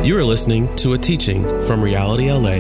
You are listening to a teaching from Reality LA.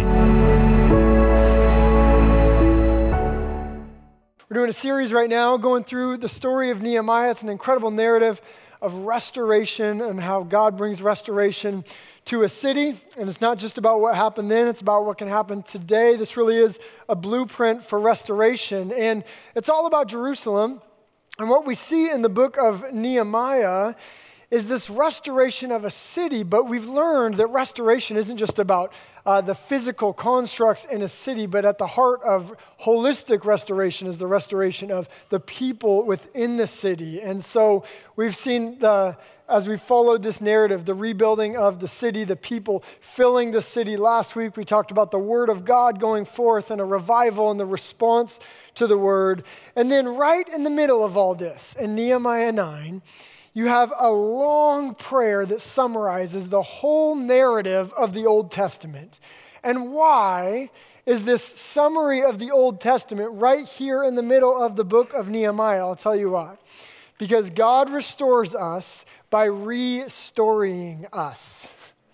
We're doing a series right now going through the story of Nehemiah. It's an incredible narrative of restoration and how God brings restoration to a city. And it's not just about what happened then, it's about what can happen today. This really is a blueprint for restoration. And it's all about Jerusalem. And what we see in the book of Nehemiah is this restoration of a city, but we've learned that restoration isn't just about the physical constructs in a city, but at the heart of holistic restoration is the restoration of the people within the city. And so we've seen, as we followed this narrative, the rebuilding of the city, the people filling the city. Last week we talked about the word of God going forth and a revival and the response to the word. And then right in the middle of all this, in Nehemiah 9, you have a long prayer that summarizes the whole narrative of the Old Testament. And why is this summary of the Old Testament right here in the middle of the book of Nehemiah? I'll tell you why. Because God restores us by restoring us.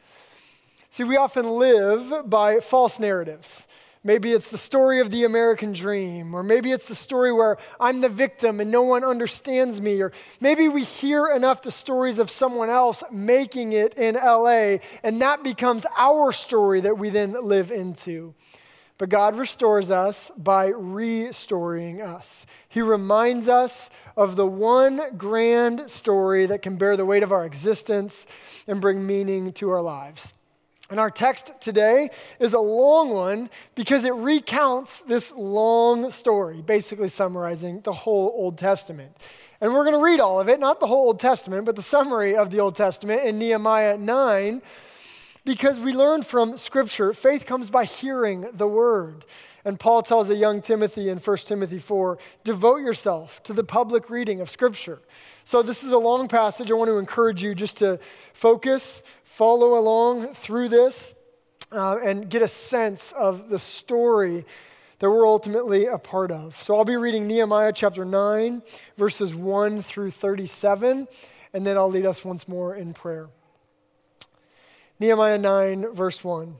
See, we often live by false narratives. Maybe it's the story of the American dream, or maybe it's the story where I'm the victim and no one understands me, or maybe we hear enough the stories of someone else making it in LA, and that becomes our story that we then live into. But God restores us by restoring us. He reminds us of the one grand story that can bear the weight of our existence and bring meaning to our lives. And our text today is a long one because it recounts this long story, basically summarizing the whole Old Testament. And we're going to read all of it, not the whole Old Testament, but the summary of the Old Testament in Nehemiah 9, because we learn from Scripture, faith comes by hearing the Word. And Paul tells a young Timothy in 1 Timothy 4, devote yourself to the public reading of Scripture. So this is a long passage. I want to encourage you just to focus, follow along through this, and get a sense of the story that we're ultimately a part of. So I'll be reading Nehemiah chapter 9, verses 1 through 37, and then I'll lead us once more in prayer. Nehemiah 9, verse 1.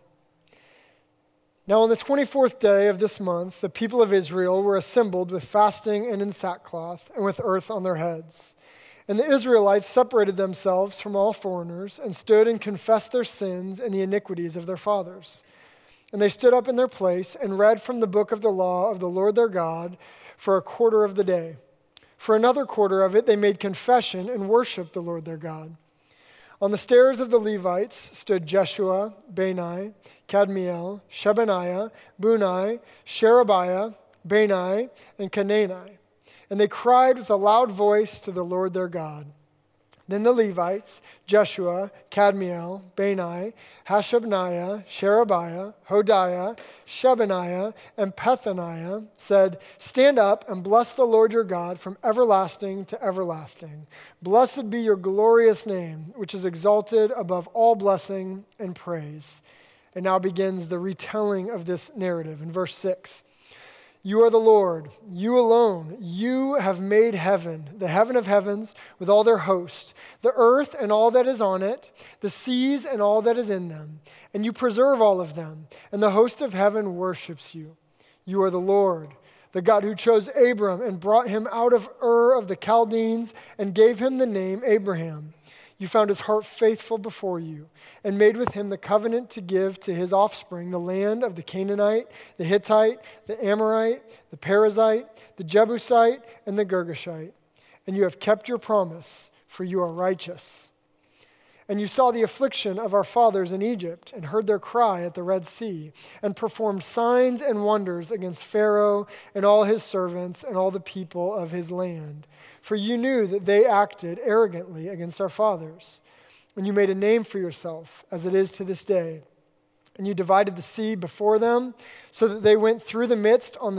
Now on the 24th day of this month, the people of Israel were assembled with fasting and in sackcloth and with earth on their heads. And the Israelites separated themselves from all foreigners and stood and confessed their sins and the iniquities of their fathers. And they stood up in their place and read from the book of the law of the Lord their God for a quarter of the day. For another quarter of it, they made confession and worshiped the Lord their God. On the stairs of the Levites stood Jeshua, Bani, Kadmiel, Shebaniah, Bunai, Sherebiah, Bani, and Canaani. And they cried with a loud voice to the Lord their God. Then the Levites, Jeshua, Kadmiel, Bani, Hashabniah, Sherebiah, Hodiah, Shebaniah, and Pethaniah said, stand up and bless the Lord your God from everlasting to everlasting. Blessed be your glorious name, which is exalted above all blessing and praise. And now begins the retelling of this narrative in verse 6. You are the Lord, you alone, you have made heaven, the heaven of heavens with all their host, the earth and all that is on it, the seas and all that is in them, and you preserve all of them, and the host of heaven worships you. You are the Lord, the God who chose Abram and brought him out of Ur of the Chaldeans and gave him the name Abraham. You found his heart faithful before you and made with him the covenant to give to his offspring the land of the Canaanite, the Hittite, the Amorite, the Perizzite, the Jebusite, and the Girgashite. And you have kept your promise, for you are righteous. And you saw the affliction of our fathers in Egypt and heard their cry at the Red Sea and performed signs and wonders against Pharaoh and all his servants and all the people of his land. For you knew that they acted arrogantly against our fathers. And you made a name for yourself, as it is to this day. And you divided the sea before them, so that they went through the midst on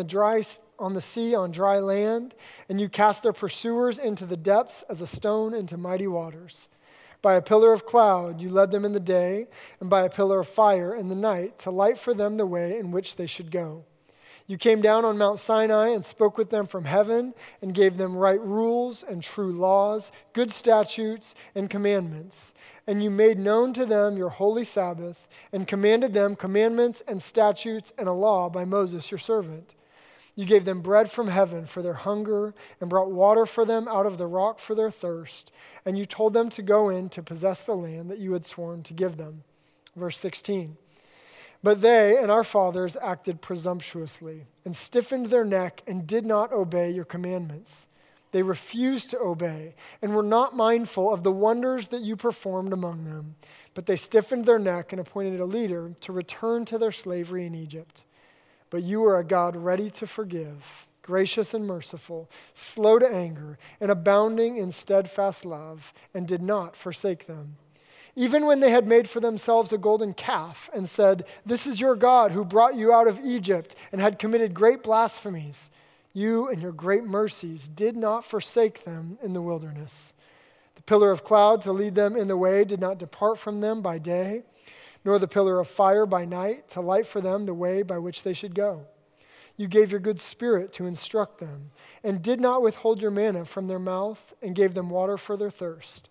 the sea on dry land. And you cast their pursuers into the depths as a stone into mighty waters. By a pillar of cloud you led them in the day, and by a pillar of fire in the night, to light for them the way in which they should go. You came down on Mount Sinai and spoke with them from heaven and gave them right rules and true laws, good statutes and commandments. And you made known to them your holy Sabbath and commanded them commandments and statutes and a law by Moses your servant. You gave them bread from heaven for their hunger and brought water for them out of the rock for their thirst. And you told them to go in to possess the land that you had sworn to give them. Verse 16. But they and our fathers acted presumptuously and stiffened their neck and did not obey your commandments. They refused to obey and were not mindful of the wonders that you performed among them. But they stiffened their neck and appointed a leader to return to their slavery in Egypt. But you are a God ready to forgive, gracious and merciful, slow to anger, and abounding in steadfast love, and did not forsake them. Even when they had made for themselves a golden calf and said, "This is your God who brought you out of Egypt," and had committed great blasphemies, you in your great mercies did not forsake them in the wilderness. The pillar of cloud to lead them in the way did not depart from them by day, nor the pillar of fire by night to light for them the way by which they should go. You gave your good spirit to instruct them, and did not withhold your manna from their mouth, and gave them water for their thirst.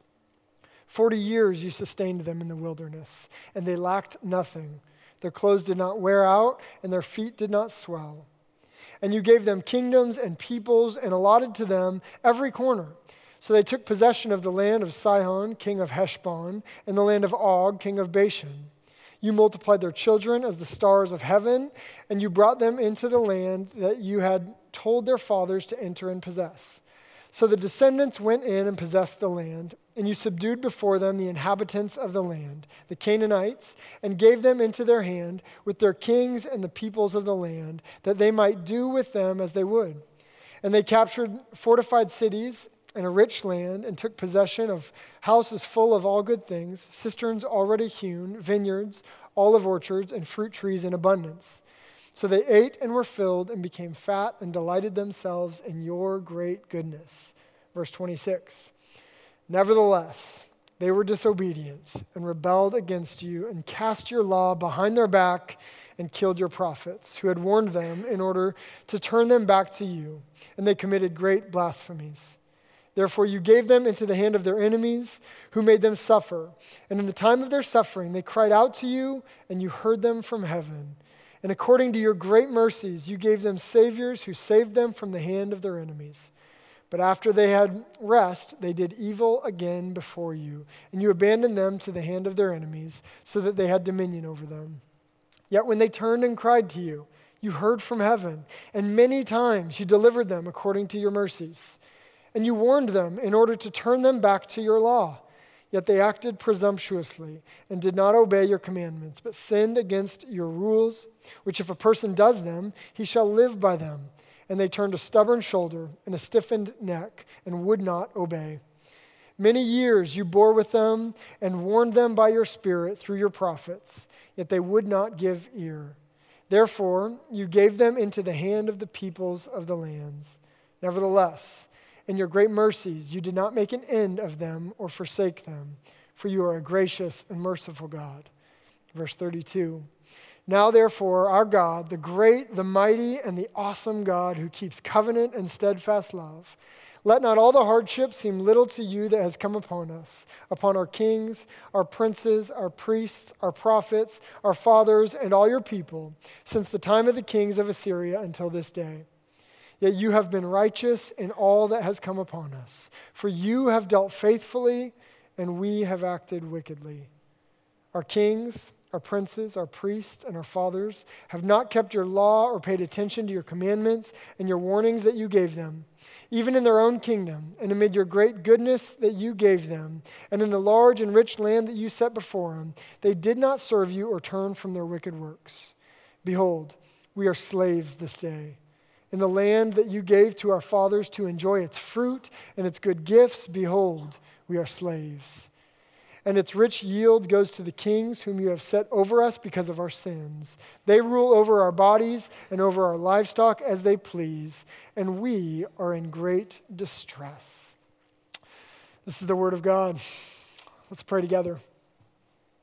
40 years you sustained them in the wilderness, and they lacked nothing. Their clothes did not wear out, and their feet did not swell. And you gave them kingdoms and peoples, and allotted to them every corner. So they took possession of the land of Sihon, king of Heshbon, and the land of Og, king of Bashan. You multiplied their children as the stars of heaven, and you brought them into the land that you had told their fathers to enter and possess. So the descendants went in and possessed the land, and you subdued before them the inhabitants of the land, the Canaanites, and gave them into their hand with their kings and the peoples of the land, that they might do with them as they would. And they captured fortified cities and a rich land, and took possession of houses full of all good things, cisterns already hewn, vineyards, olive orchards, and fruit trees in abundance. So they ate and were filled and became fat and delighted themselves in your great goodness. Verse 26. Nevertheless, they were disobedient and rebelled against you and cast your law behind their back and killed your prophets who had warned them in order to turn them back to you. And they committed great blasphemies. Therefore you gave them into the hand of their enemies who made them suffer. And in the time of their suffering they cried out to you and you heard them from heaven. And according to your great mercies, you gave them saviors who saved them from the hand of their enemies. But after they had rest, they did evil again before you, and you abandoned them to the hand of their enemies, so that they had dominion over them. Yet when they turned and cried to you, you heard from heaven, and many times you delivered them according to your mercies. And you warned them in order to turn them back to your law. Yet they acted presumptuously and did not obey your commandments, but sinned against your rules, which if a person does them, he shall live by them. And they turned a stubborn shoulder and a stiffened neck and would not obey. Many years you bore with them and warned them by your Spirit through your prophets, yet they would not give ear. Therefore you gave them into the hand of the peoples of the lands. Nevertheless, in your great mercies, you did not make an end of them or forsake them, for you are a gracious and merciful God. Verse 32, now therefore, our God, the great, the mighty, and the awesome God who keeps covenant and steadfast love, let not all the hardship seem little to you that has come upon us, upon our kings, our princes, our priests, our prophets, our fathers, and all your people, since the time of the kings of Assyria until this day. Yet you have been righteous in all that has come upon us. For you have dealt faithfully, and we have acted wickedly. Our kings, our princes, our priests, and our fathers have not kept your law or paid attention to your commandments and your warnings that you gave them, even in their own kingdom, and amid your great goodness that you gave them, and in the large and rich land that you set before them. They did not serve you or turn from their wicked works. Behold, we are slaves this day. In the land that you gave to our fathers to enjoy its fruit and its good gifts, behold, we are slaves. And its rich yield goes to the kings whom you have set over us because of our sins. They rule over our bodies and over our livestock as they please, and we are in great distress. This is the word of God. Let's pray together.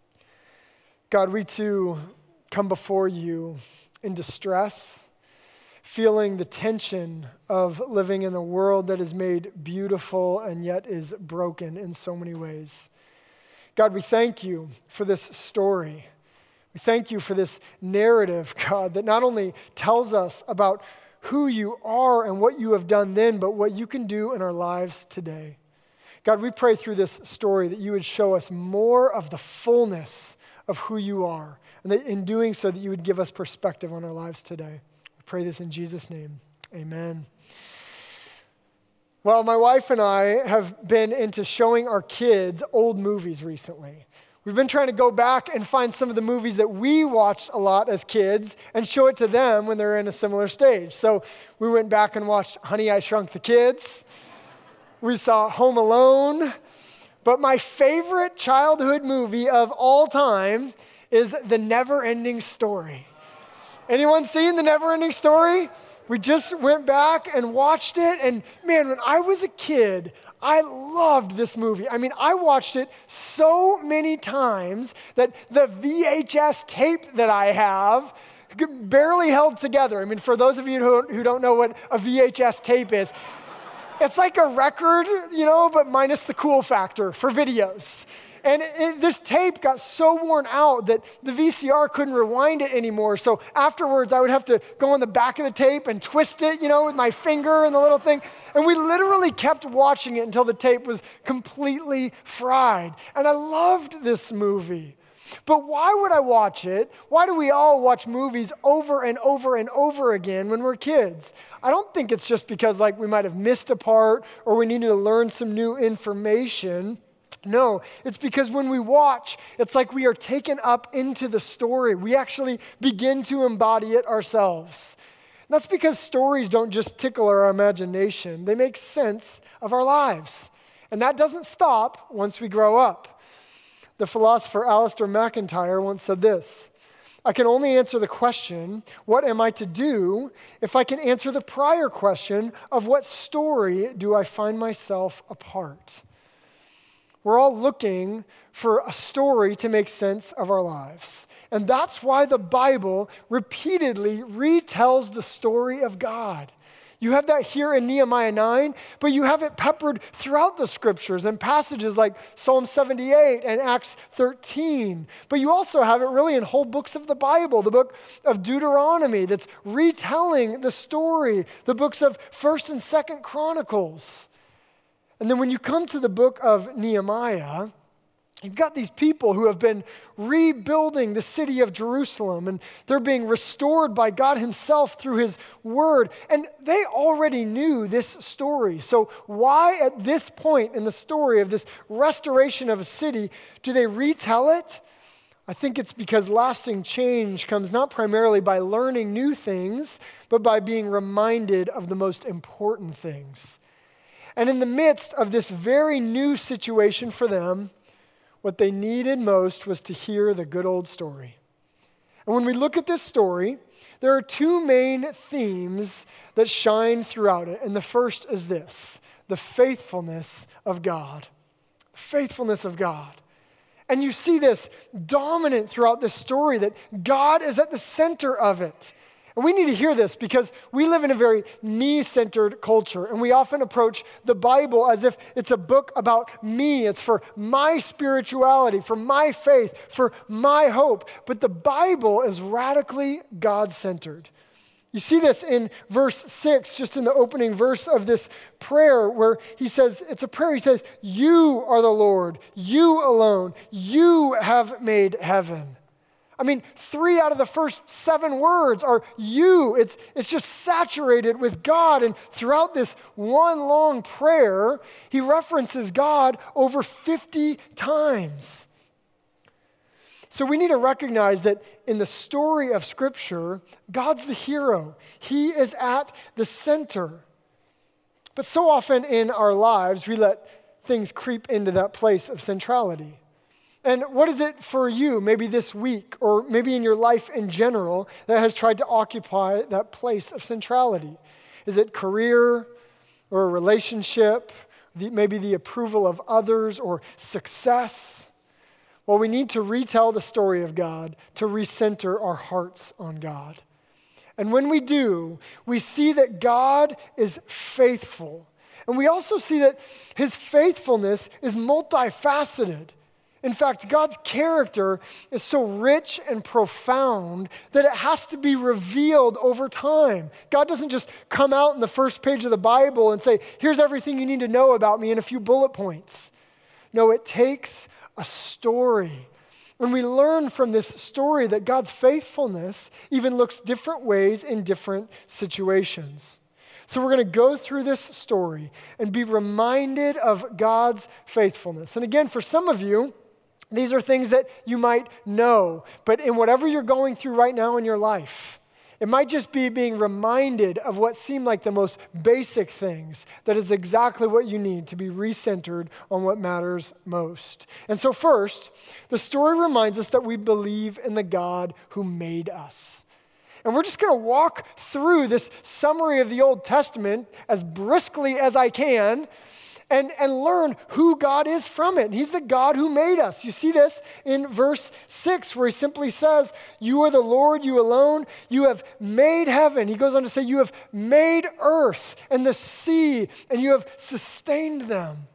God, we too come before you in distress. feeling the tension of living in a world that is made beautiful and yet is broken in so many ways. God, we thank you for this story. We thank you for this narrative, God, that not only tells us about who you are and what you have done then, but what you can do in our lives today. God, we pray through this story that you would show us more of the fullness of who you are, and that in doing so that you would give us perspective on our lives today. We pray this in Jesus' name. Amen. Well, my wife and I have been into showing our kids old movies recently. We've been trying to go back and find some of the movies that we watched a lot as kids and show it to them when they're in a similar stage. So we went back and watched Honey, I Shrunk the Kids. We saw Home Alone. But my favorite childhood movie of all time is The Never-Ending Story. Anyone seen The Never-Ending Story? We just went back and watched it, and man, when I was a kid, I loved this movie. I mean, I watched it so many times that the VHS tape that I have barely held together. I mean, for those of you who don't know what a VHS tape is, it's like a record, but minus the cool factor for videos. And this tape got so worn out that the VCR couldn't rewind it anymore. So afterwards, I would have to go on the back of the tape and twist it, with my finger and the little thing. And we literally kept watching it until the tape was completely fried. And I loved this movie. But why would I watch it? Why do we all watch movies over and over and over again when we're kids? I don't think it's just because we might have missed a part or we needed to learn some new information. No, it's because when we watch, it's like we are taken up into the story. We actually begin to embody it ourselves. And that's because stories don't just tickle our imagination. They make sense of our lives. And that doesn't stop once we grow up. The philosopher Alasdair MacIntyre once said this: I can only answer the question, what am I to do, if I can answer the prior question of what story do I find myself a part? We're all looking for a story to make sense of our lives. And that's why the Bible repeatedly retells the story of God. You have that here in Nehemiah 9, but you have it peppered throughout the scriptures and passages like Psalm 78 and Acts 13. But you also have it really in whole books of the Bible, the book of Deuteronomy that's retelling the story, the books of 1st and 2nd Chronicles. And then when you come to the book of Nehemiah, you've got these people who have been rebuilding the city of Jerusalem, and they're being restored by God himself through his word. And they already knew this story. So why at this point in the story of this restoration of a city do they retell it? I think it's because lasting change comes not primarily by learning new things, but by being reminded of the most important things. And in the midst of this very new situation for them, what they needed most was to hear the good old story. And when we look at this story, there are two main themes that shine throughout it. And the first is this: the faithfulness of God. The faithfulness of God. And you see this dominant throughout this story, that God is at the center of it. And we need to hear this because we live in a very me-centered culture, and we often approach the Bible as if it's a book about me. It's for my spirituality, for my faith, for my hope. But the Bible is radically God-centered. You see this in verse 6, just in the opening verse of this prayer, where he says, it's a prayer, he says, you are the Lord, you alone, you have made heaven. I mean, 3 out of the first 7 words are you. It's just saturated with God. And throughout this one long prayer, he references God over 50 times. So we need to recognize that in the story of Scripture, God's the hero. He is at the center. But so often in our lives, we let things creep into that place of centrality. And what is it for you, maybe this week, or maybe in your life in general, that has tried to occupy that place of centrality? Is it career or a relationship, maybe the approval of others or success? Well, we need to retell the story of God to recenter our hearts on God. And when we do, we see that God is faithful. And we also see that his faithfulness is multifaceted. In fact, God's character is so rich and profound that it has to be revealed over time. God doesn't just come out in the first page of the Bible and say, here's everything you need to know about me in a few bullet points. No, it takes a story. And we learn from this story that God's faithfulness even looks different ways in different situations. So we're going to go through this story and be reminded of God's faithfulness. And again, for some of you, these are things that you might know, but in whatever you're going through right now in your life, it might just be being reminded of what seem like the most basic things that is exactly what you need to be recentered on what matters most. And so first, the story reminds us that we believe in the God who made us. And we're just going to walk through this summary of the Old Testament as briskly as I can and learn who God is from it. He's the God who made us. You see this in verse 6 where he simply says, you are the Lord, you alone. You have made heaven. He goes on to say, you have made earth and the sea, and you have sustained them.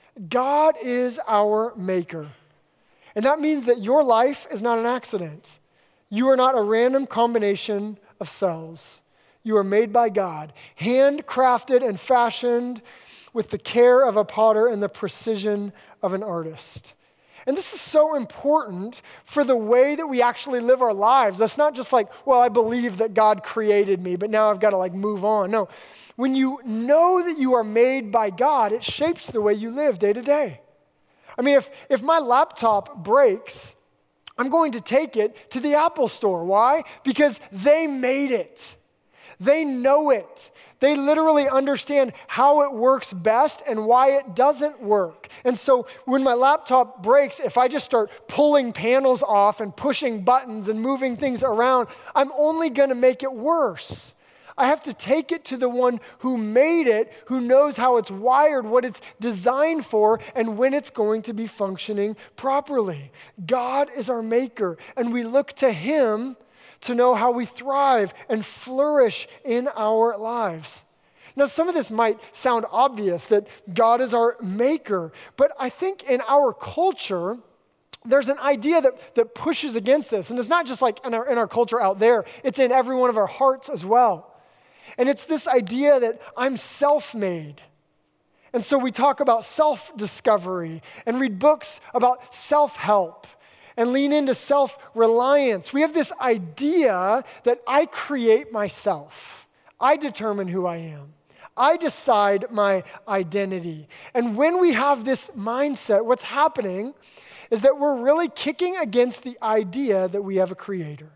God is our maker. And that means that your life is not an accident. You are not a random combination of cells. You are made by God, handcrafted and fashioned with the care of a potter and the precision of an artist. And this is so important for the way that we actually live our lives. That's not just like, well, I believe that God created me, but now I've got to move on. No, when you know that you are made by God, it shapes the way you live day to day. I mean, if my laptop breaks, I'm going to take it to the Apple store. Why? Because they made it. They know it. They literally understand how it works best and why it doesn't work. And so when my laptop breaks, if I just start pulling panels off and pushing buttons and moving things around, I'm only going to make it worse. I have to take it to the one who made it, who knows how it's wired, what it's designed for, and when it's going to be functioning properly. God is our maker, and we look to him to know how we thrive and flourish in our lives. Now, some of this might sound obvious that God is our maker, but I think in our culture, there's an idea that pushes against this. And it's not just like in our culture out there, it's in every one of our hearts as well. And it's this idea that I'm self-made. And so we talk about self-discovery and read books about self-help and lean into self-reliance. We have this idea that I create myself. I determine who I am. I decide my identity. And when we have this mindset, what's happening is that we're really kicking against the idea that we have a creator.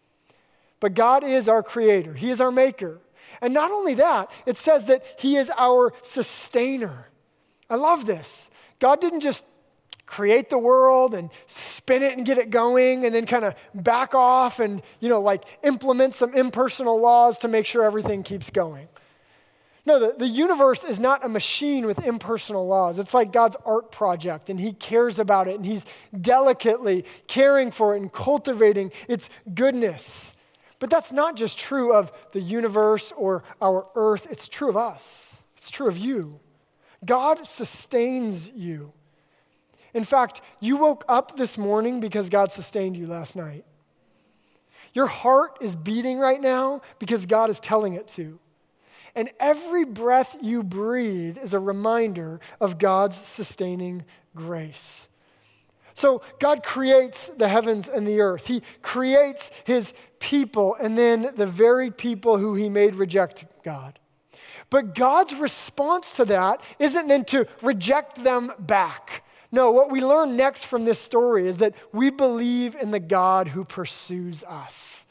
But God is our creator. He is our maker. And not only that, it says that he is our sustainer. I love this. God didn't just create the world and spin it and get it going and then kind of back off and, implement some impersonal laws to make sure everything keeps going. No, the universe is not a machine with impersonal laws. It's like God's art project, and he cares about it, and he's delicately caring for it and cultivating its goodness. But that's not just true of the universe or our earth. It's true of us. It's true of you. God sustains you. In fact, you woke up this morning because God sustained you last night. Your heart is beating right now because God is telling it to. And every breath you breathe is a reminder of God's sustaining grace. So God creates the heavens and the earth. He creates his people, and then the very people who he made reject God. But God's response to that isn't then to reject them back. No, what we learn next from this story is that we believe in the God who pursues us.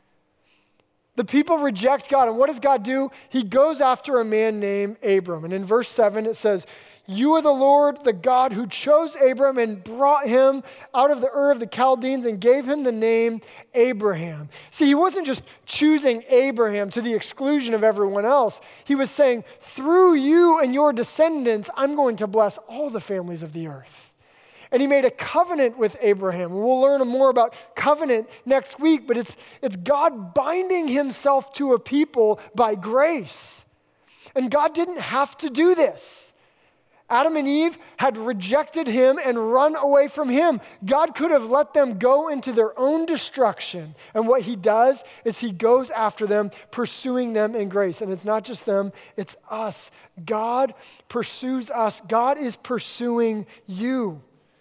The people reject God, and what does God do? He goes after a man named Abram. And in verse 7 it says, you are the Lord, the God who chose Abram and brought him out of the Ur of the Chaldeans and gave him the name Abraham. See, he wasn't just choosing Abraham to the exclusion of everyone else. He was saying, through you and your descendants, I'm going to bless all the families of the earth. And he made a covenant with Abraham. We'll learn more about covenant next week, but it's God binding himself to a people by grace. And God didn't have to do this. Adam and Eve had rejected him and run away from him. God could have let them go into their own destruction. And what he does is he goes after them, pursuing them in grace. And it's not just them, it's us. God pursues us. God is pursuing you.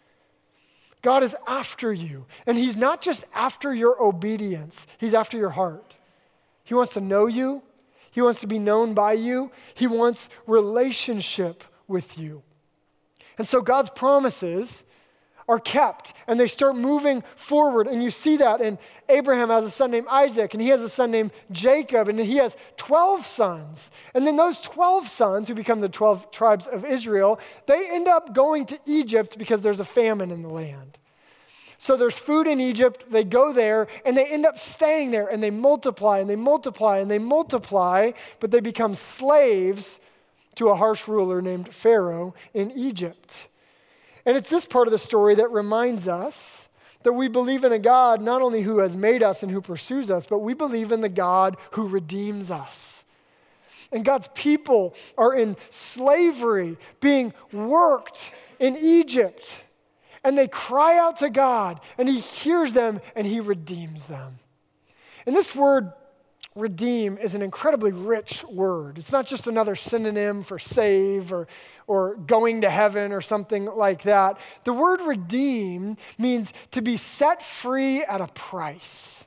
God is after you. And he's not just after your obedience. He's after your heart. He wants to know you. He wants to be known by you. He wants relationship with you. And so God's promises are kept and they start moving forward. And you see that. And Abraham has a son named Isaac and he has a son named Jacob and he has 12 sons. And then those 12 sons who become the 12 tribes of Israel, they end up going to Egypt because there's a famine in the land. So there's food in Egypt, they go there, and they end up staying there, and they multiply, and they multiply, and they multiply, but they become slaves to a harsh ruler named Pharaoh in Egypt. And it's this part of the story that reminds us that we believe in a God not only who has made us and who pursues us, but we believe in the God who redeems us. And God's people are in slavery, being worked in Egypt. And they cry out to God, and he hears them, and he redeems them. And this word, redeem, is an incredibly rich word. It's not just another synonym for save or going to heaven or something like that. The word redeem means to be set free at a price.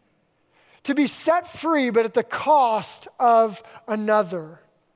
To be set free, but at the cost of another.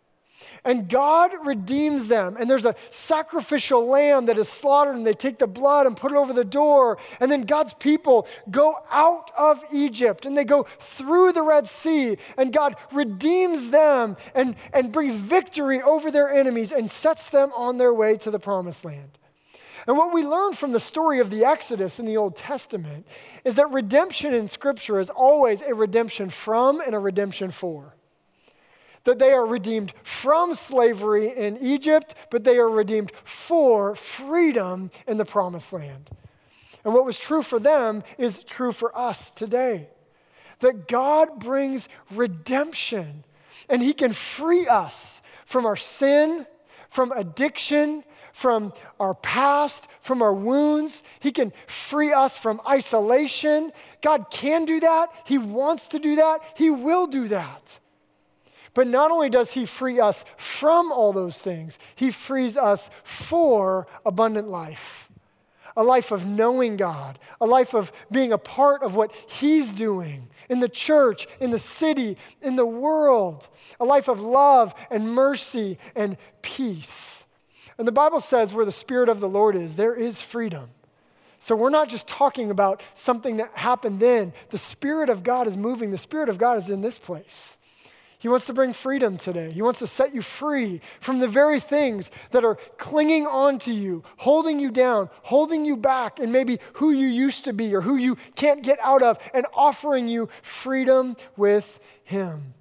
And God redeems them. And there's a sacrificial lamb that is slaughtered, and they take the blood and put it over the door. And then God's people go out of Egypt, and they go through the Red Sea. And God redeems them and brings victory over their enemies and sets them on their way to the promised land. And what we learn from the story of the Exodus in the Old Testament is that redemption in Scripture is always a redemption from and a redemption for. That they are redeemed from slavery in Egypt, but they are redeemed for freedom in the promised land. And what was true for them is true for us today. That God brings redemption, and he can free us from our sin, from addiction, from our past, from our wounds. He can free us from isolation. God can do that. He wants to do that. He will do that. But not only does he free us from all those things, he frees us for abundant life. A life of knowing God, a life of being a part of what he's doing in the church, in the city, in the world. A life of love and mercy and peace. And the Bible says where the Spirit of the Lord is, there is freedom. So we're not just talking about something that happened then. The Spirit of God is moving. The Spirit of God is in this place. He wants to bring freedom today. He wants to set you free from the very things that are clinging on to you, holding you down, holding you back, and maybe who you used to be or who you can't get out of, and offering you freedom with him.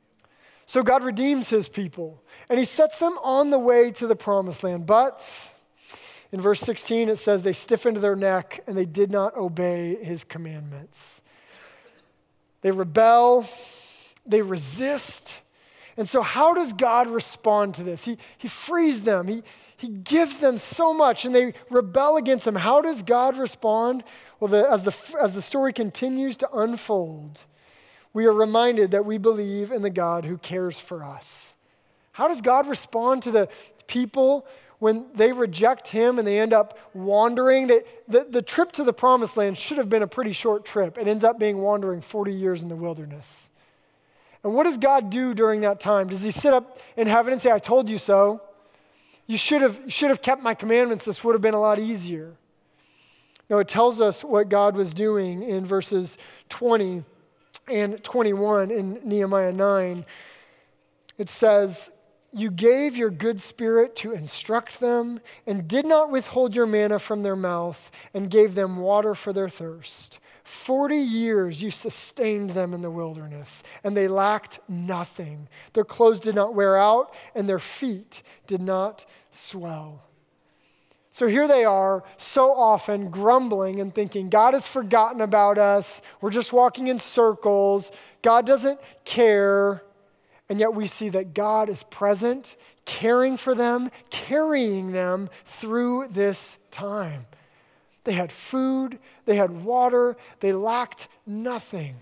So God redeems his people, and he sets them on the way to the promised land. But in verse 16, it says they stiffened their neck and they did not obey his commandments. They rebel. They resist. And so how does God respond to this? He frees them. He gives them so much, and they rebel against him. How does God respond? Well, as the story continues to unfold, we are reminded that we believe in the God who cares for us. How does God respond to the people when they reject him and they end up wandering? The trip to the promised land should have been a pretty short trip. It ends up being wandering 40 years in the wilderness. And what does God do during that time? Does he sit up in heaven and say, I told you so? You should have kept my commandments. This would have been a lot easier. No, it tells us what God was doing in verses 20 and 21 in Nehemiah 9. It says, you gave your good spirit to instruct them and did not withhold your manna from their mouth and gave them water for their thirst. 40 years you sustained them in the wilderness, and they lacked nothing. Their clothes did not wear out, and their feet did not swell. So here they are, so often grumbling and thinking, God has forgotten about us. We're just walking in circles. God doesn't care. And yet we see that God is present, caring for them, carrying them through this time. They had food, they had water, they lacked nothing.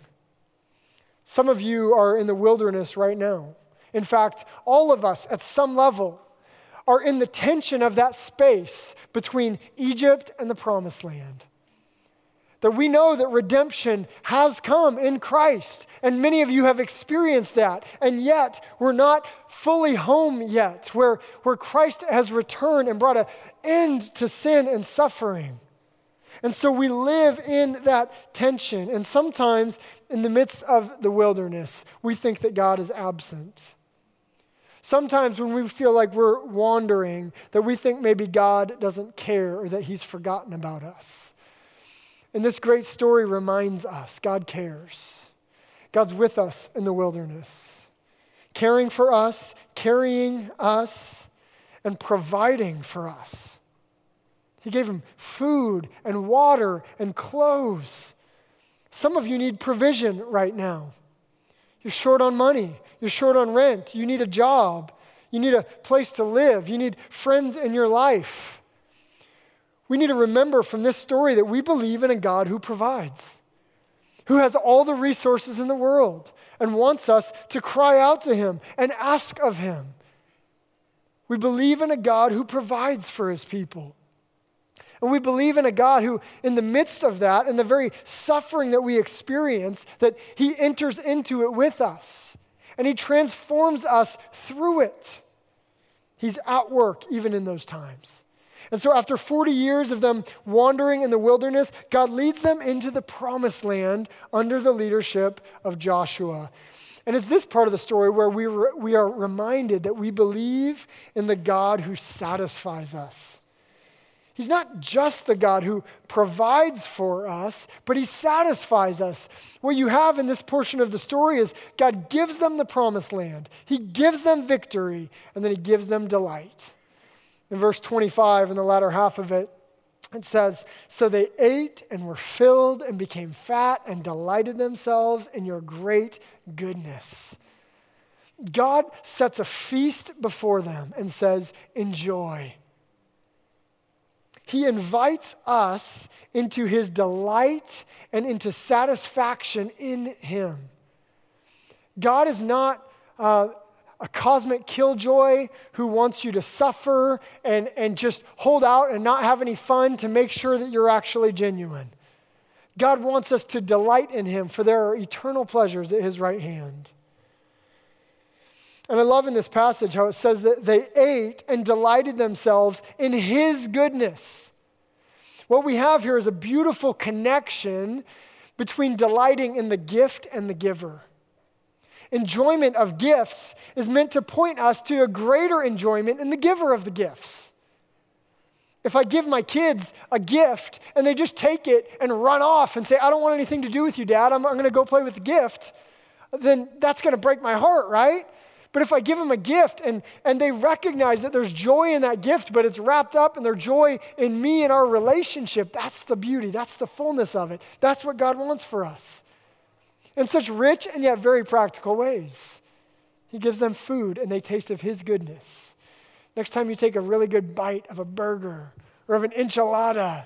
Some of you are in the wilderness right now. In fact, all of us at some level are in the tension of that space between Egypt and the Promised Land. That we know that redemption has come in Christ, and many of you have experienced that, and yet we're not fully home yet, where Christ has returned and brought an end to sin and suffering. And so we live in that tension, and sometimes in the midst of the wilderness, we think that God is absent. Sometimes when we feel like we're wandering, that we think maybe God doesn't care or that he's forgotten about us. And this great story reminds us God cares. God's with us in the wilderness, caring for us, carrying us, and providing for us. He gave him food and water and clothes. Some of you need provision right now. You're short on money. You're short on rent. You need a job. You need a place to live. You need friends in your life. We need to remember from this story that we believe in a God who provides, who has all the resources in the world and wants us to cry out to him and ask of him. We believe in a God who provides for his people. And we believe in a God who, in the midst of that, in the very suffering that we experience, that he enters into it with us. And he transforms us through it. He's at work even in those times. And so after 40 years of them wandering in the wilderness, God leads them into the Promised Land under the leadership of Joshua. And it's this part of the story where we are reminded that we believe in the God who satisfies us. He's not just the God who provides for us, but he satisfies us. What you have in this portion of the story is God gives them the Promised Land. He gives them victory, and then he gives them delight. In verse 25, in the latter half of it, it says, "So they ate and were filled and became fat and delighted themselves in your great goodness." God sets a feast before them and says, enjoy. He invites us into his delight and into satisfaction in him. God is not a cosmic killjoy who wants you to suffer and just hold out and not have any fun to make sure that you're actually genuine. God wants us to delight in him, for there are eternal pleasures at his right hand. And I love in this passage how it says that they ate and delighted themselves in his goodness. What we have here is a beautiful connection between delighting in the gift and the giver. Enjoyment of gifts is meant to point us to a greater enjoyment in the giver of the gifts. If I give my kids a gift and they just take it and run off and say, I don't want anything to do with you, Dad, I'm going to go play with the gift, then that's going to break my heart, right? But if I give them a gift and they recognize that there's joy in that gift, but it's wrapped up in their joy in me and our relationship, that's the beauty, that's the fullness of it. That's what God wants for us. In such rich and yet very practical ways. He gives them food and they taste of his goodness. Next time you take a really good bite of a burger or of an enchilada,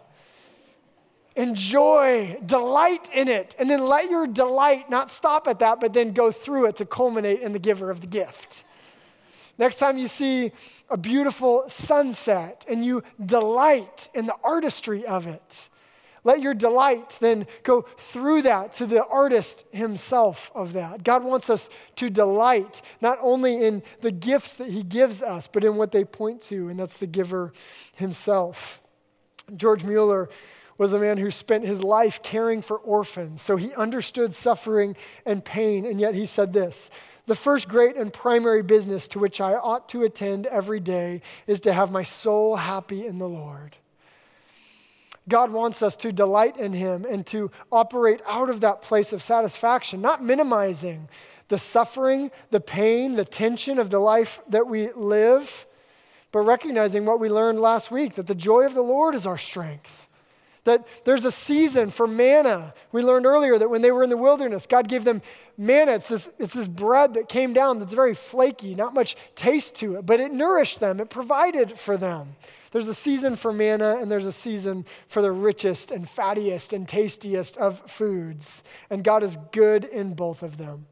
enjoy, delight in it, and then let your delight not stop at that, but then go through it to culminate in the giver of the gift. Next time you see a beautiful sunset and you delight in the artistry of it, let your delight then go through that to the artist himself of that. God wants us to delight not only in the gifts that he gives us, but in what they point to, and that's the giver himself. George Mueller was a man who spent his life caring for orphans, so he understood suffering and pain, and yet he said this: "The first great and primary business to which I ought to attend every day is to have my soul happy in the Lord." God wants us to delight in him and to operate out of that place of satisfaction, not minimizing the suffering, the pain, the tension of the life that we live, but recognizing what we learned last week, that the joy of the Lord is our strength. That there's a season for manna. We learned earlier that when they were in the wilderness, God gave them manna. It's this bread that came down that's very flaky, not much taste to it, but it nourished them. It provided for them. There's a season for manna, and there's a season for the richest and fattiest and tastiest of foods. And God is good in both of them.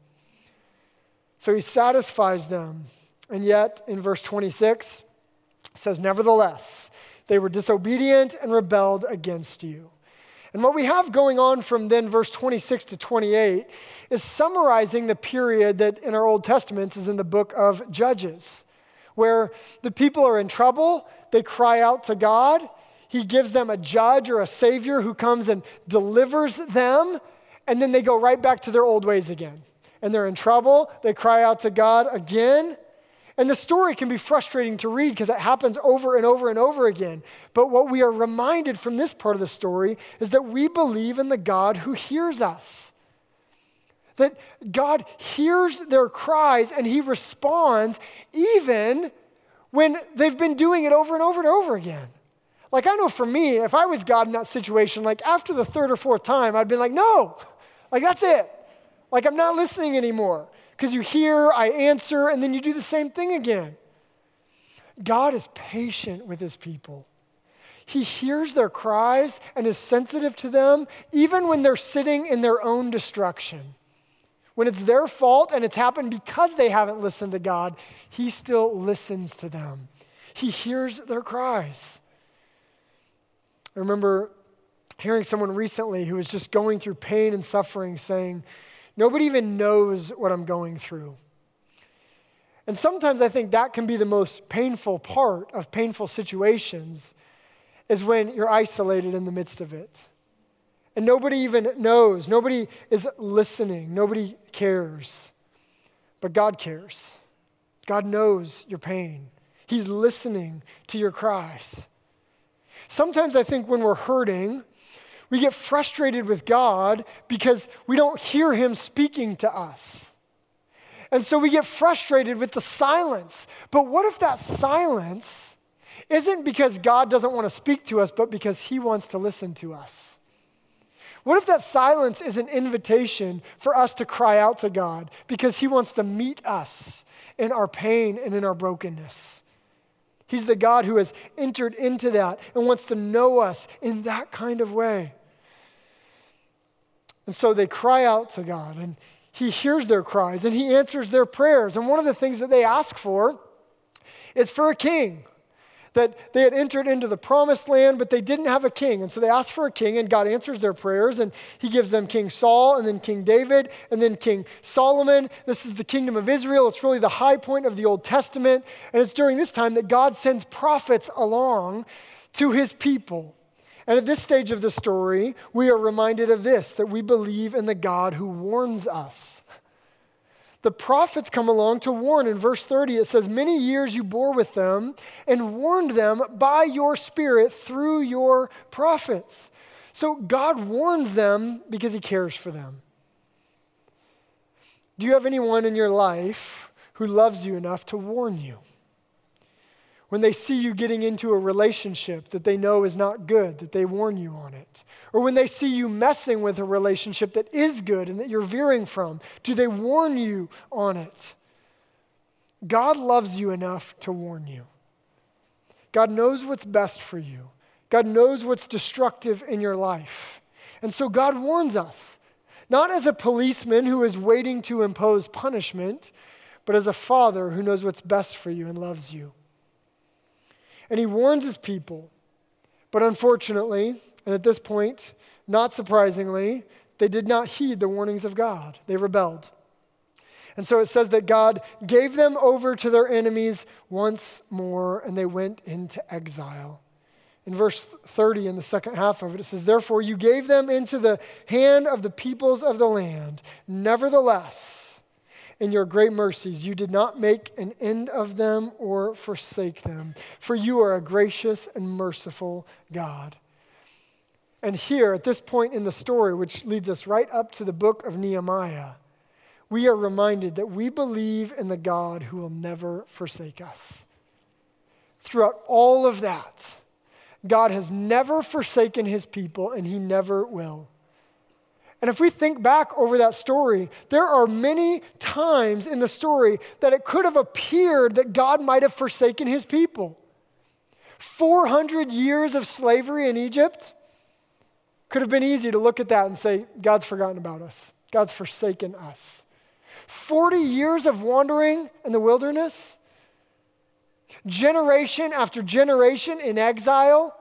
So he satisfies them. And yet, in verse 26, it says, nevertheless, they were disobedient and rebelled against you. And what we have going on from then verse 26 to 28 is summarizing the period that in our Old Testaments is in the book of Judges, where the people are in trouble, they cry out to God, he gives them a judge or a savior who comes and delivers them, and then they go right back to their old ways again. And they're in trouble, they cry out to God again. And the story can be frustrating to read because it happens over and over and over again. But what we are reminded from this part of the story is that we believe in the God who hears us. That God hears their cries and he responds even when they've been doing it over and over and over again. Like I know for me, if I was God in that situation, like after the third or fourth time, I'd been like, no, like that's it. Like I'm not listening anymore. Because you hear, I answer, and then you do the same thing again. God is patient with his people. He hears their cries and is sensitive to them, even when they're sitting in their own destruction. When it's their fault and it's happened because they haven't listened to God, he still listens to them. He hears their cries. I remember hearing someone recently who was just going through pain and suffering saying, nobody even knows what I'm going through. And sometimes I think that can be the most painful part of painful situations is when you're isolated in the midst of it. And nobody even knows. Nobody is listening. Nobody cares. But God cares. God knows your pain. He's listening to your cries. Sometimes I think when we're hurting, we get frustrated with God because we don't hear him speaking to us. And so we get frustrated with the silence. But what if that silence isn't because God doesn't want to speak to us, but because he wants to listen to us? What if that silence is an invitation for us to cry out to God because he wants to meet us in our pain and in our brokenness? He's the God who has entered into that and wants to know us in that kind of way. And so they cry out to God, and he hears their cries, and he answers their prayers. And one of the things that they ask for is for a king. That they had entered into the promised land, but they didn't have a king. And so they asked for a king, and God answers their prayers, and he gives them King Saul, and then King David, and then King Solomon. This is the kingdom of Israel. It's really the high point of the Old Testament. And it's during this time that God sends prophets along to his people. And at this stage of the story, we are reminded of this, that we believe in the God who warns us. The prophets come along to warn. In verse 30, it says, many years you bore with them and warned them by your spirit through your prophets. So God warns them because he cares for them. Do you have anyone in your life who loves you enough to warn you? When they see you getting into a relationship that they know is not good, that they warn you on it. Or when they see you messing with a relationship that is good and that you're veering from, do they warn you on it? God loves you enough to warn you. God knows what's best for you. God knows what's destructive in your life. And so God warns us, not as a policeman who is waiting to impose punishment, but as a father who knows what's best for you and loves you. And he warns his people. But unfortunately, and at this point, not surprisingly, they did not heed the warnings of God. They rebelled. And so it says that God gave them over to their enemies once more, and they went into exile. In verse 30, in the second half of it, it says, therefore you gave them into the hand of the peoples of the land. Nevertheless, in your great mercies, you did not make an end of them or forsake them, for you are a gracious and merciful God. And here, at this point in the story, which leads us right up to the book of Nehemiah, we are reminded that we believe in the God who will never forsake us. throughout all of that, God has never forsaken his people, and he never will. And if we think back over that story, there are many times in the story that it could have appeared that God might have forsaken his people. 400 years of slavery in Egypt could have been easy to look at that and say, God's forgotten about us. God's forsaken us. 40 years of wandering in the wilderness, generation after generation in exile,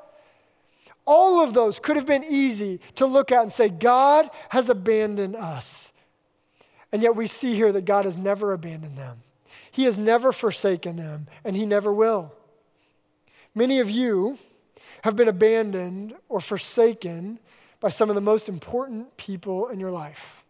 all of those could have been easy to look at and say, God has abandoned us. And yet we see here that God has never abandoned them. He has never forsaken them, and he never will. Many of you have been abandoned or forsaken by some of the most important people in your life.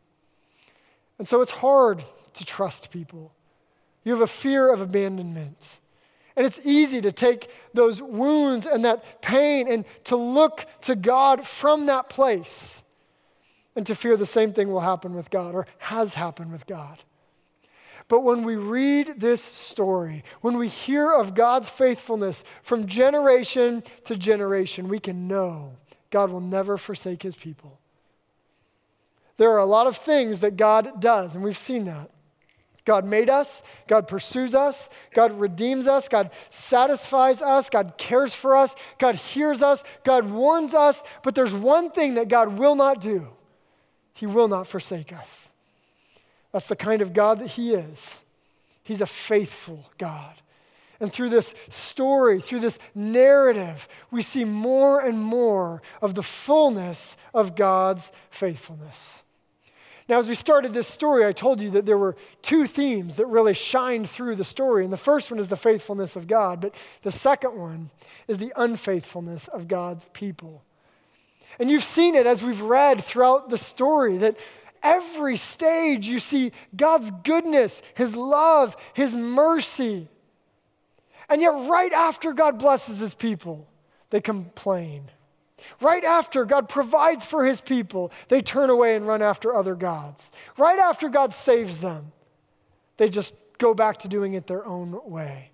And so it's hard to trust people. You have a fear of abandonment. And it's easy to take those wounds and that pain and to look to God from that place and to fear the same thing will happen with God or has happened with God. But when we read this story, when we hear of God's faithfulness from generation to generation, we can know God will never forsake his people. There are a lot of things that God does, and we've seen that. God made us, God pursues us, God redeems us, God satisfies us, God cares for us, God hears us, God warns us, but there's one thing that God will not do. He will not forsake us. That's the kind of God that he is. He's a faithful God. And through this story, through this narrative, we see more and more of the fullness of God's faithfulness. Now, as we started this story, I told you that there were two themes that really shined through the story. And the first one is the faithfulness of God, but the second one is the unfaithfulness of God's people. And you've seen it as we've read throughout the story that every stage you see God's goodness, his love, his mercy. And yet right after God blesses his people, they complain. Right after God provides for his people, they turn away and run after other gods. Right after God saves them, they just go back to doing it their own way.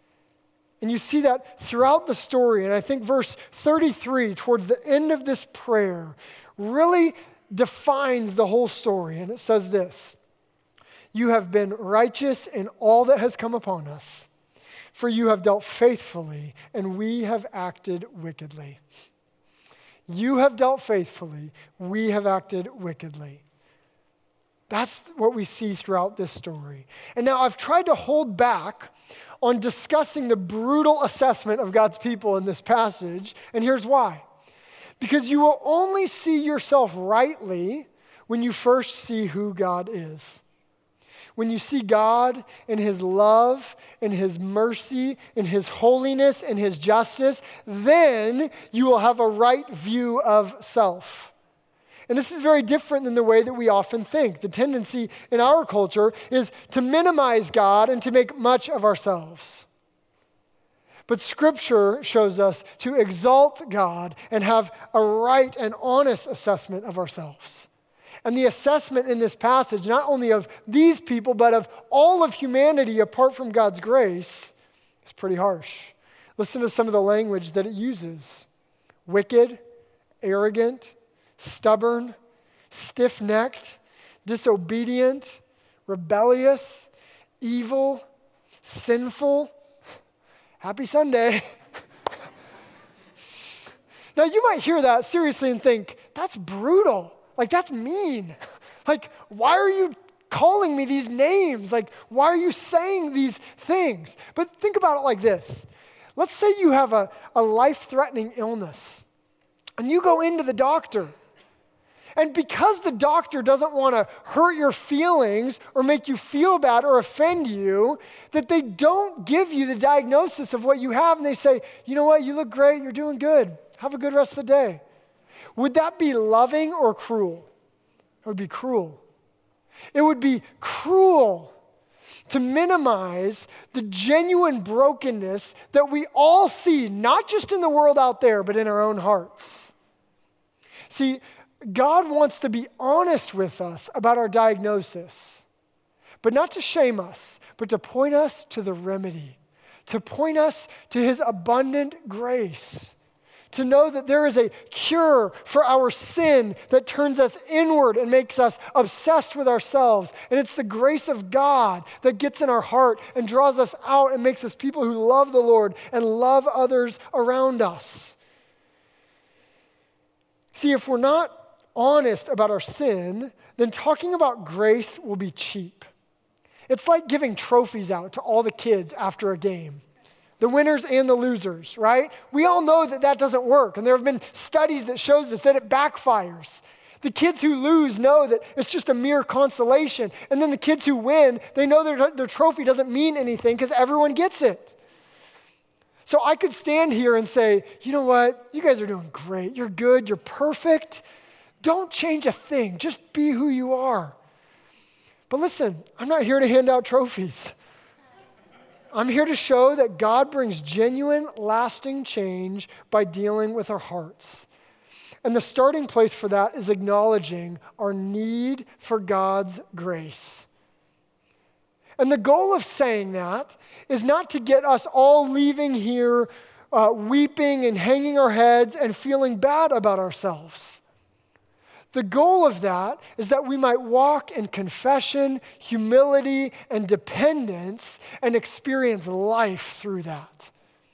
And you see that throughout the story. And I think verse 33, towards the end of this prayer, really defines the whole story. And it says this: "You have been righteous in all that has come upon us, for you have dealt faithfully, and we have acted wickedly." You have dealt faithfully, we have acted wickedly. That's what we see throughout this story. And now I've tried to hold back on discussing the brutal assessment of God's people in this passage, and here's why. Because you will only see yourself rightly when you first see who God is. When you see God in his love, in his mercy, in his holiness, in his justice, then you will have a right view of self. And this is very different than the way that we often think. The tendency in our culture is to minimize God and to make much of ourselves. But Scripture shows us to exalt God and have a right and honest assessment of ourselves. And the assessment in this passage, not only of these people, but of all of humanity apart from God's grace, is pretty harsh. Listen to some of the language that it uses: wicked, arrogant, stubborn, stiff-necked, disobedient, rebellious, evil, sinful. Happy Sunday. Now, you might hear that seriously and think, that's brutal. Like, that's mean. Like, why are you calling me these names? Like, why are you saying these things? But think about it like this. Let's say you have a life-threatening illness, and you go into the doctor. And because the doctor doesn't want to hurt your feelings or make you feel bad or offend you, that they don't give you the diagnosis of what you have, and they say, you know what, you look great, you're doing good. Have a good rest of the day. Would that be loving or cruel? It would be cruel. It would be cruel to minimize the genuine brokenness that we all see, not just in the world out there, but in our own hearts. See, God wants to be honest with us about our diagnosis, but not to shame us, but to point us to the remedy, to point us to his abundant grace, to know that there is a cure for our sin that turns us inward and makes us obsessed with ourselves. And it's the grace of God that gets in our heart and draws us out and makes us people who love the Lord and love others around us. See, if we're not honest about our sin, then talking about grace will be cheap. It's like giving trophies out to all the kids after a game. The winners and the losers, right? We all know that that doesn't work. And there have been studies that shows us that it backfires. The kids who lose know that it's just a mere consolation. And then the kids who win, they know their trophy doesn't mean anything because everyone gets it. So I could stand here and say, you know what? You guys are doing great. You're good. You're perfect. Don't change a thing. Just be who you are. But listen, I'm not here to hand out trophies. I'm here to show that God brings genuine, lasting change by dealing with our hearts. And the starting place for that is acknowledging our need for God's grace. And the goal of saying that is not to get us all leaving here weeping and hanging our heads and feeling bad about ourselves. The goal of that is that we might walk in confession, humility, and dependence and experience life through that.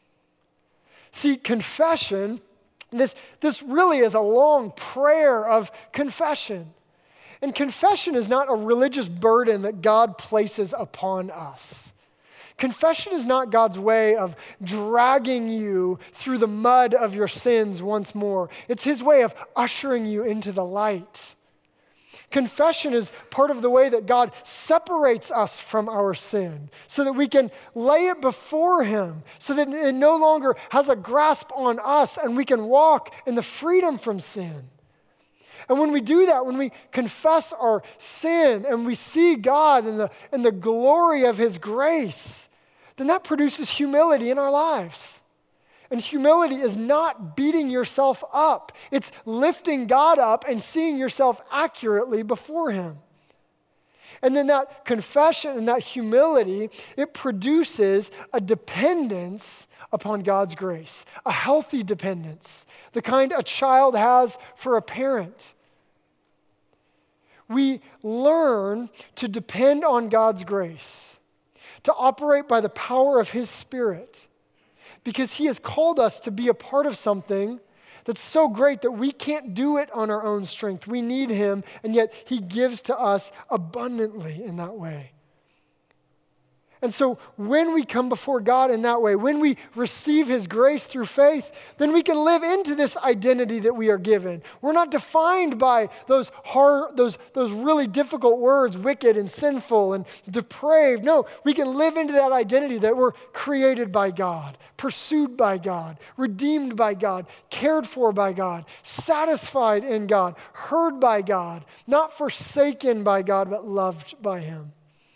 See, confession, this really is a long prayer of confession. And confession is not a religious burden that God places upon us. Confession is not God's way of dragging you through the mud of your sins once more. It's his way of ushering you into the light. Confession is part of the way that God separates us from our sin so that we can lay it before him, so that it no longer has a grasp on us and we can walk in the freedom from sin. And when we do that, when we confess our sin and we see God in the glory of his grace, then that produces humility in our lives. And humility is not beating yourself up. It's lifting God up and seeing yourself accurately before him. And then that confession and that humility, it produces a dependence upon God's grace, a healthy dependence, the kind a child has for a parent. We learn to depend on God's grace, to operate by the power of his Spirit, because he has called us to be a part of something that's so great that we can't do it on our own strength. We need him, and yet he gives to us abundantly in that way. And so when we come before God in that way, when we receive his grace through faith, then we can live into this identity that we are given. We're not defined by those really difficult words, wicked and sinful and depraved. No, we can live into that identity that we're created by God, pursued by God, redeemed by God, cared for by God, satisfied in God, heard by God, not forsaken by God, but loved by him.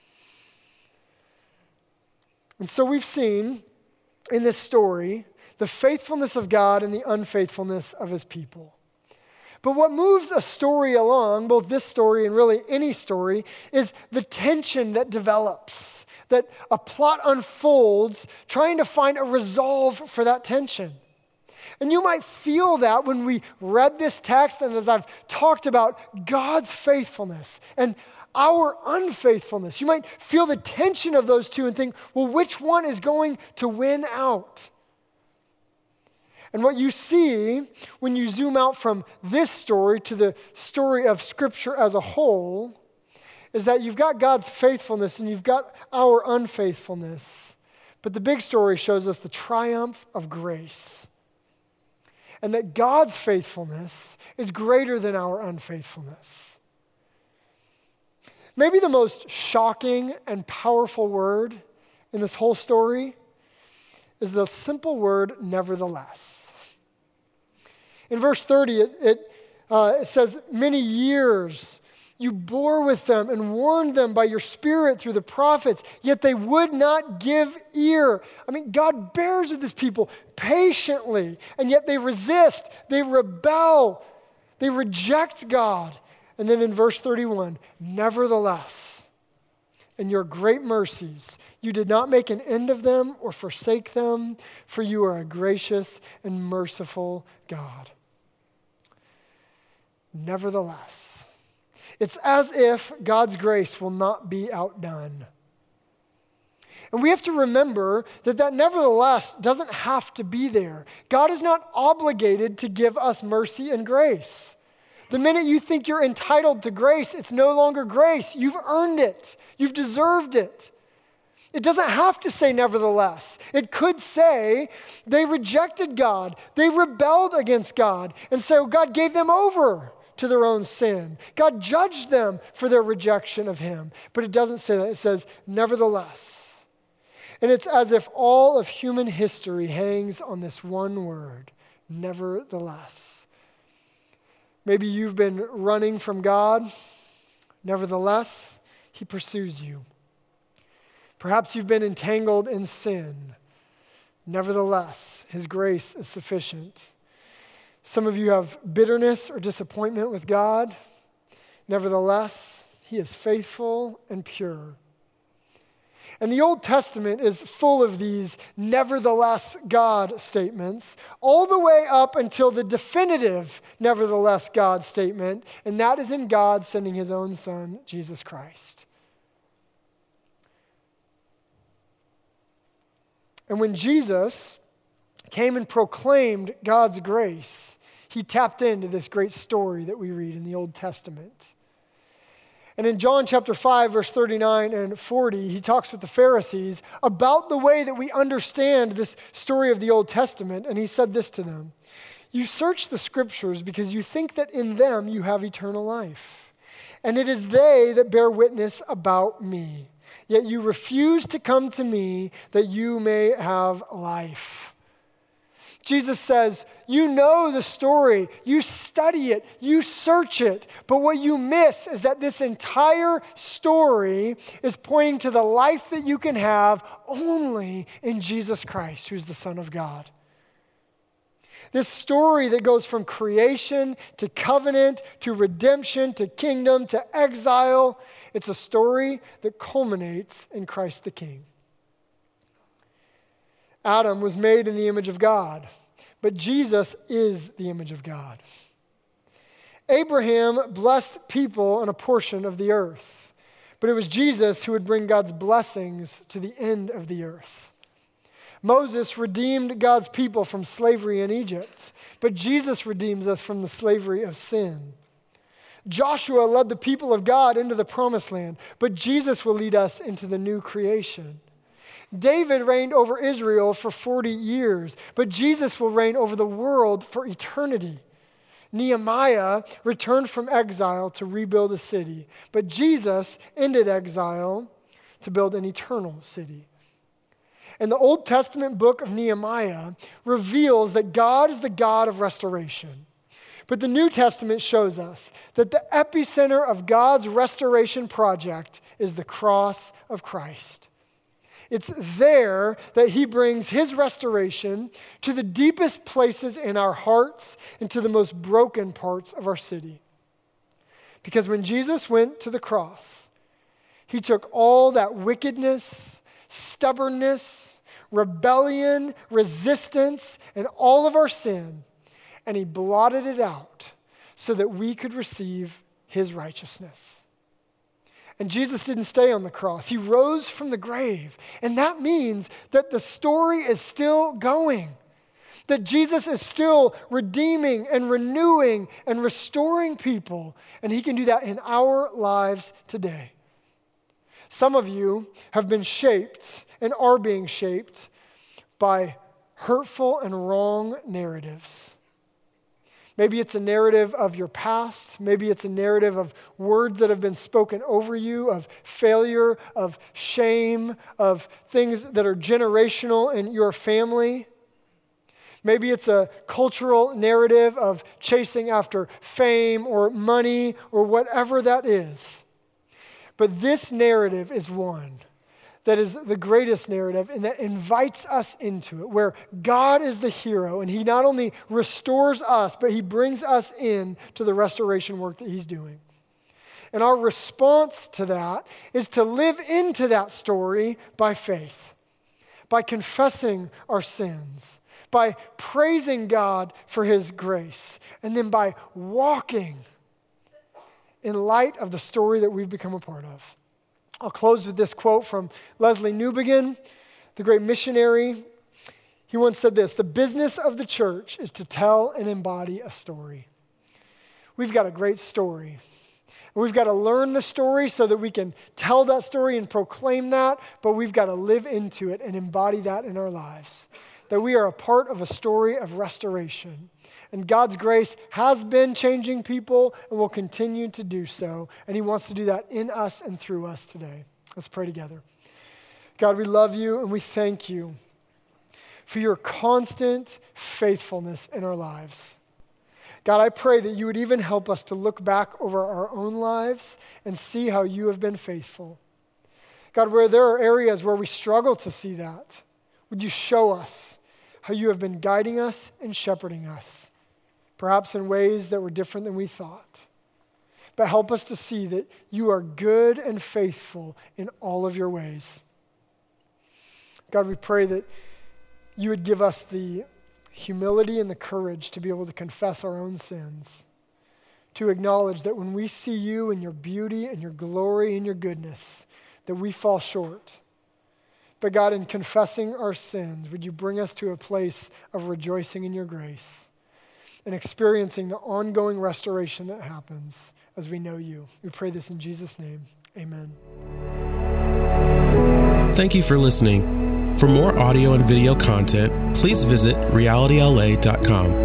And so we've seen in this story the faithfulness of God and the unfaithfulness of his people. But what moves a story along, both this story and really any story, is the tension that develops, that a plot unfolds trying to find a resolve for that tension. And you might feel that when we read this text and as I've talked about God's faithfulness and our unfaithfulness. You might feel the tension of those two and think, well, which one is going to win out? And what you see when you zoom out from this story to the story of Scripture as a whole is that you've got God's faithfulness and you've got our unfaithfulness. But the big story shows us the triumph of grace. And that God's faithfulness is greater than our unfaithfulness. Maybe the most shocking and powerful word in this whole story is the simple word, nevertheless. In verse 30, it says, many years you bore with them and warned them by your Spirit through the prophets, yet they would not give ear. I mean, God bears with his people patiently, and yet they resist, they rebel, they reject God. And then in verse 31, nevertheless, and your great mercies. You did not make an end of them or forsake them, for you are a gracious and merciful God. Nevertheless, it's as if God's grace will not be outdone. And we have to remember that nevertheless doesn't have to be there. God is not obligated to give us mercy and grace. The minute you think you're entitled to grace, it's no longer grace. You've earned it. You've deserved it. It doesn't have to say nevertheless. It could say they rejected God. They rebelled against God. And so God gave them over to their own sin. God judged them for their rejection of him. But it doesn't say that. It says nevertheless. And it's as if all of human history hangs on this one word, nevertheless. Maybe you've been running from God. Nevertheless, he pursues you. Perhaps you've been entangled in sin. Nevertheless, his grace is sufficient. Some of you have bitterness or disappointment with God. Nevertheless, he is faithful and pure. And the Old Testament is full of these nevertheless God statements, all the way up until the definitive nevertheless God statement, and that is in God sending his own Son, Jesus Christ. And when Jesus came and proclaimed God's grace, he tapped into this great story that we read in the Old Testament. And in John chapter 5, verse 39 and 40, he talks with the Pharisees about the way that we understand this story of the Old Testament. And he said this to them: "You search the scriptures because you think that in them you have eternal life. And it is they that bear witness about me. Yet you refuse to come to me that you may have life." Jesus says, you know the story, you study it, you search it, but what you miss is that this entire story is pointing to the life that you can have only in Jesus Christ, who's the Son of God. This story that goes from creation to covenant to redemption to kingdom to exile, it's a story that culminates in Christ the King. Adam was made in the image of God, but Jesus is the image of God. Abraham blessed people on a portion of the earth, but it was Jesus who would bring God's blessings to the end of the earth. Moses redeemed God's people from slavery in Egypt, but Jesus redeems us from the slavery of sin. Joshua led the people of God into the promised land, but Jesus will lead us into the new creation. David reigned over Israel for 40 years, but Jesus will reign over the world for eternity. Nehemiah returned from exile to rebuild a city, but Jesus ended exile to build an eternal city. And the Old Testament book of Nehemiah reveals that God is the God of restoration. But the New Testament shows us that the epicenter of God's restoration project is the cross of Christ. It's there that he brings his restoration to the deepest places in our hearts and to the most broken parts of our city. Because when Jesus went to the cross, he took all that wickedness, stubbornness, rebellion, resistance, and all of our sin, and he blotted it out so that we could receive his righteousness. And Jesus didn't stay on the cross. He rose from the grave. And that means that the story is still going. That Jesus is still redeeming and renewing and restoring people. And he can do that in our lives today. Some of you have been shaped and are being shaped by hurtful and wrong narratives. Maybe it's a narrative of your past. Maybe it's a narrative of words that have been spoken over you, of failure, of shame, of things that are generational in your family. Maybe it's a cultural narrative of chasing after fame or money or whatever that is. But this narrative is one that is the greatest narrative and that invites us into it, where God is the hero and he not only restores us, but he brings us in to the restoration work that he's doing. And our response to that is to live into that story by faith, by confessing our sins, by praising God for his grace, and then by walking in light of the story that we've become a part of. I'll close with this quote from Leslie Newbigin, the great missionary. He once said this: "The business of the church is to tell and embody a story." We've got a great story. And we've got to learn the story so that we can tell that story and proclaim that, but we've got to live into it and embody that in our lives. That we are a part of a story of restoration. And God's grace has been changing people and will continue to do so. And he wants to do that in us and through us today. Let's pray together. God, we love you and we thank you for your constant faithfulness in our lives. God, I pray that you would even help us to look back over our own lives and see how you have been faithful. God, where there are areas where we struggle to see that, would you show us how you have been guiding us and shepherding us, perhaps in ways that were different than we thought. But help us to see that you are good and faithful in all of your ways. God, we pray that you would give us the humility and the courage to be able to confess our own sins, to acknowledge that when we see you and your beauty and your glory and your goodness, that we fall short. But God, in confessing our sins, would you bring us to a place of rejoicing in your grace and experiencing the ongoing restoration that happens as we know you. We pray this in Jesus' name. Amen. Thank you for listening. For more audio and video content, please visit realityla.com.